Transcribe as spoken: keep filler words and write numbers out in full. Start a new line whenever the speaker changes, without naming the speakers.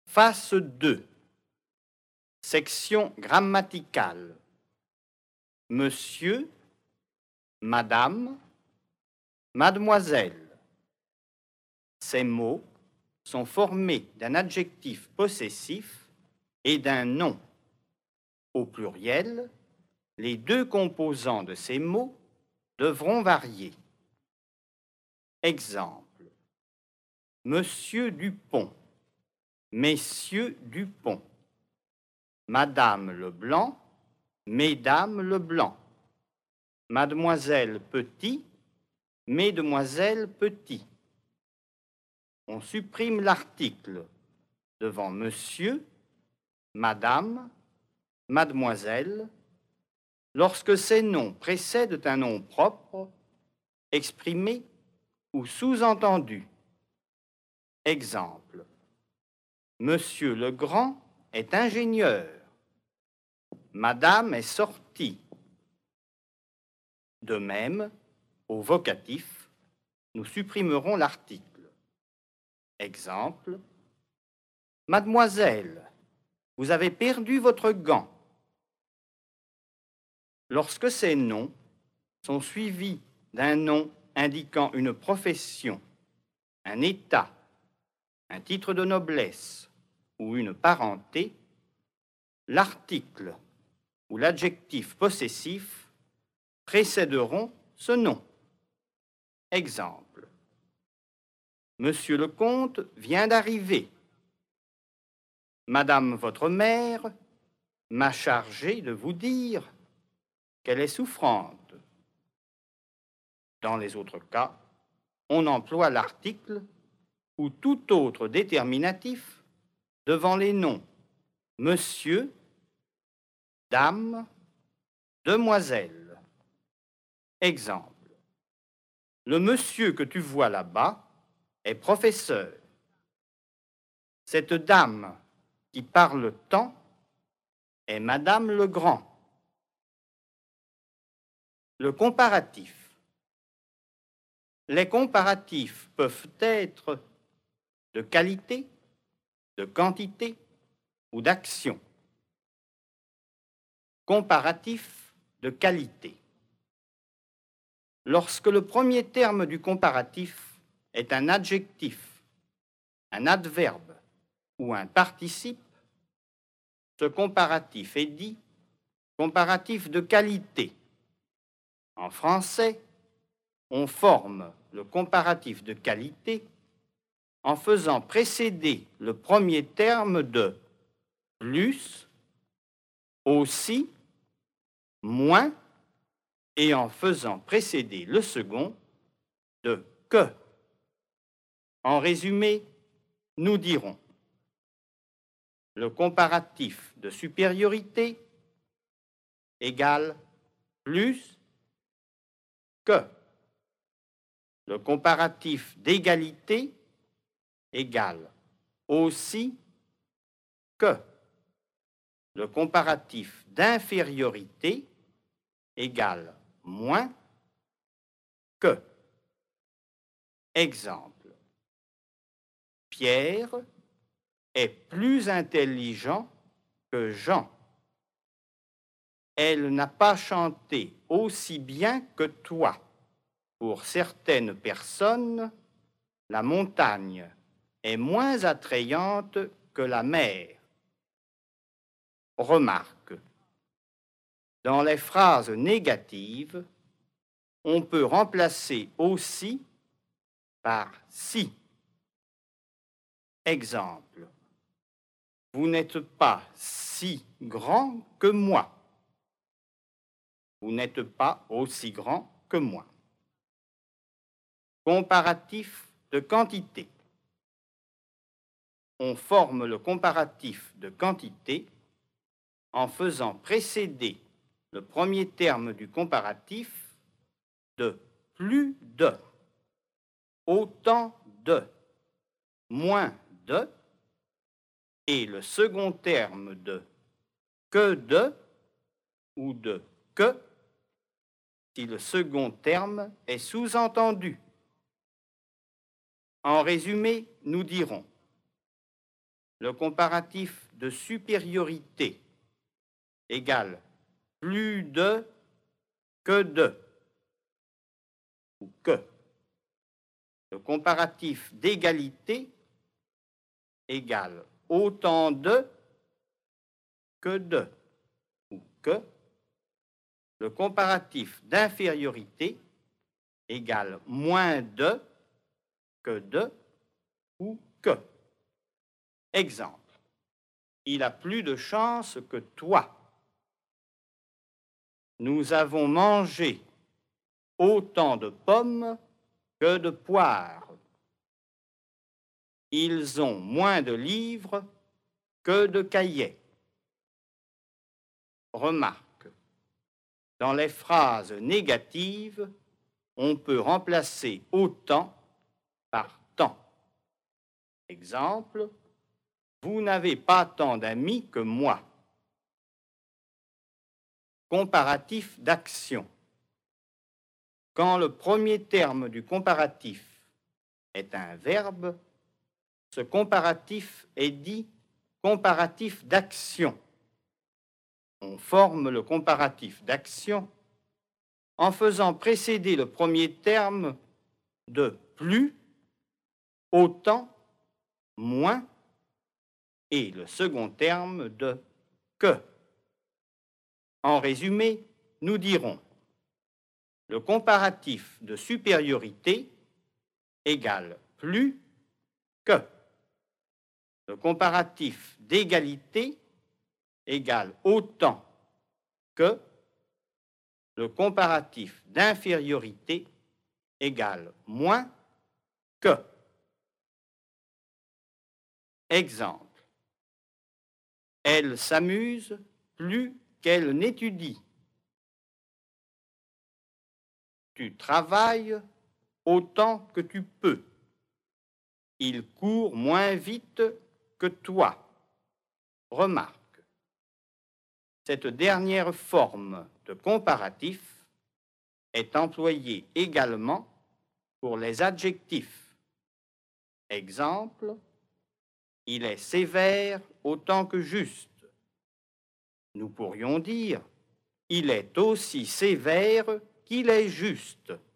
Phase deux. Section grammaticale. Monsieur, Madame, Mademoiselle. Ces mots sont formés d'un adjectif possessif et d'un nom. Au pluriel, les deux composants de ces mots devront varier. Exemple. Monsieur Dupont, Messieurs Dupont, Madame Leblanc, Mesdames Leblanc, Mademoiselle Petit, Mesdemoiselles Petit. On supprime l'article devant Monsieur, Madame, Mademoiselle, lorsque ces noms précèdent un nom propre, exprimé ou sous-entendu. Exemple. Monsieur Legrand est ingénieur. Madame est sortie. De même, au vocatif, nous supprimerons l'article. Exemple. Mademoiselle, vous avez perdu votre gant. Lorsque ces noms sont suivis d'un nom indiquant une profession, un état, un titre de noblesse ou une parenté, l'article ou l'adjectif possessif précéderont ce nom. Exemple. Monsieur le comte vient d'arriver. Madame votre mère m'a chargé de vous dire qu'elle est souffrante. Dans les autres cas, on emploie l'article ou tout autre déterminatif devant les noms monsieur, dame, demoiselle. Exemple. Le monsieur que tu vois là-bas est professeur. Cette dame qui parle tant est Madame Legrand. Le comparatif. Les comparatifs peuvent être de qualité, de quantité ou d'action. Comparatif de qualité. Lorsque le premier terme du comparatif est un adjectif, un adverbe ou un participe, ce comparatif est dit comparatif de qualité. En français, on forme le comparatif de qualité en faisant précéder le premier terme de plus, aussi, moins, et en faisant précéder le second de que. En résumé, nous dirons le comparatif de supériorité égale plus que. Le comparatif d'égalité égale aussi que. Le comparatif d'infériorité égale moins que. Exemple. Pierre est plus intelligent que Jean. Elle n'a pas chanté aussi bien que toi. Pour certaines personnes, la montagne est moins attrayante que la mer. Remarque. Dans les phrases négatives, on peut remplacer aussi par si. Exemple. Vous n'êtes pas si grand que moi. Vous n'êtes pas aussi grand que moi. Comparatif de quantité. On forme le comparatif de quantité en faisant précéder le premier terme du comparatif de plus de, autant de, moins de, et le second terme de que de ou de que si le second terme est sous-entendu. En résumé, nous dirons le comparatif de supériorité égale plus de que de ou que. Le comparatif d'égalité égale autant de que de ou que. Le comparatif d'infériorité égale moins de que de ou que. Exemple, il a plus de chance que toi. Nous avons mangé autant de pommes que de poires. Ils ont moins de livres que de cahiers. Remarque, dans les phrases négatives, on peut remplacer autant par tant. Exemple, vous n'avez pas tant d'amis que moi. Comparatif d'action. Quand le premier terme du comparatif est un verbe, ce comparatif est dit comparatif d'action. On forme le comparatif d'action en faisant précéder le premier terme de plus, autant, moins, et le second terme de que. En résumé, nous dirons le comparatif de supériorité égale plus que. Le comparatif d'égalité égale autant que. Le comparatif d'infériorité égale moins que. Exemple. Elle s'amuse plus qu'elle n'étudie. Tu travailles autant que tu peux. Il court moins vite que toi. Remarque, cette dernière forme de comparatif est employée également pour les adjectifs. Exemple, il est sévère autant que juste. Nous pourrions dire, il est aussi sévère qu'il est juste.